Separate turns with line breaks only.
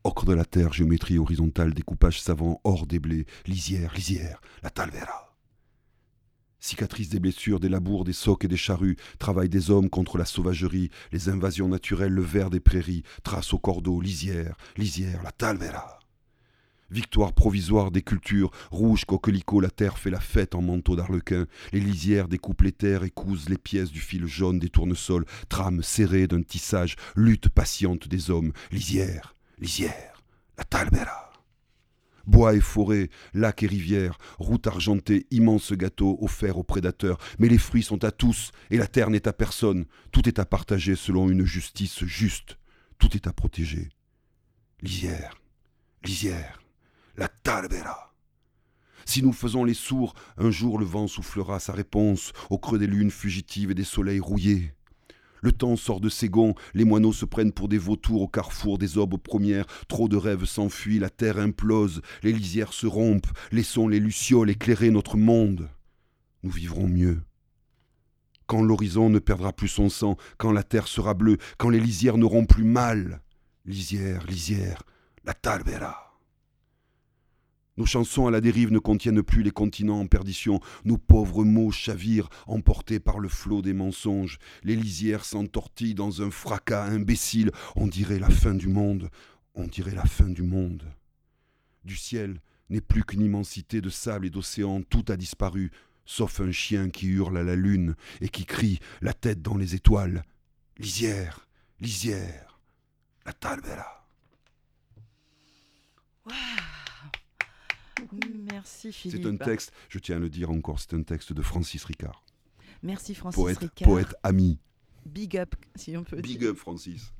Ocre de la terre, géométrie horizontale, découpage savant, hors des blés, lisière, lisière, la talvera. Cicatrices des blessures, des labours, des socs et des charrues, travail des hommes contre la sauvagerie, les invasions naturelles, le vert des prairies, trace au cordeau, lisière, lisière, la talvera. Victoire provisoire des cultures, rouge coquelicot, la terre fait la fête en manteau d'arlequin, les lisières découpent les terres et cousent les pièces du fil jaune des tournesols, trame serrée d'un tissage, lutte patiente des hommes, lisière, lisière, la talbera. Bois et forêt, lacs et rivières, route argentée, immense gâteau offert aux prédateurs, mais les fruits sont à tous et la terre n'est à personne, tout est à partager selon une justice juste, tout est à protéger. Lisière, lisière, la talbera. Si nous faisons les sourds, un jour le vent soufflera sa réponse au creux des lunes fugitives et des soleils rouillés. Le temps sort de ses gonds, les moineaux se prennent pour des vautours au carrefour des aubes premières, trop de rêves s'enfuient, la terre implose, les lisières se rompent, laissons les lucioles éclairer notre monde. Nous vivrons mieux. Quand l'horizon ne perdra plus son sang, quand la terre sera bleue, quand les lisières n'auront plus mal. Lisière, lisière, la talbera. Nos chansons à la dérive ne contiennent plus les continents en perdition. Nos pauvres mots chavirent, emportés par le flot des mensonges. Les lisières s'entortillent dans un fracas imbécile. On dirait la fin du monde. On dirait la fin du monde. Du ciel n'est plus qu'une immensité de sable et d'océan. Tout a disparu, sauf un chien qui hurle à la lune et qui crie, la tête dans les étoiles. Lisière, lisière, la talbera.
Wow. Merci Philippe.
C'est un texte, je tiens à le dire encore, c'est un texte de Francis Ricard.
Merci Francis
Poète,
Ricard.
poète ami.
Big up, si on peut dire.
Big up Francis.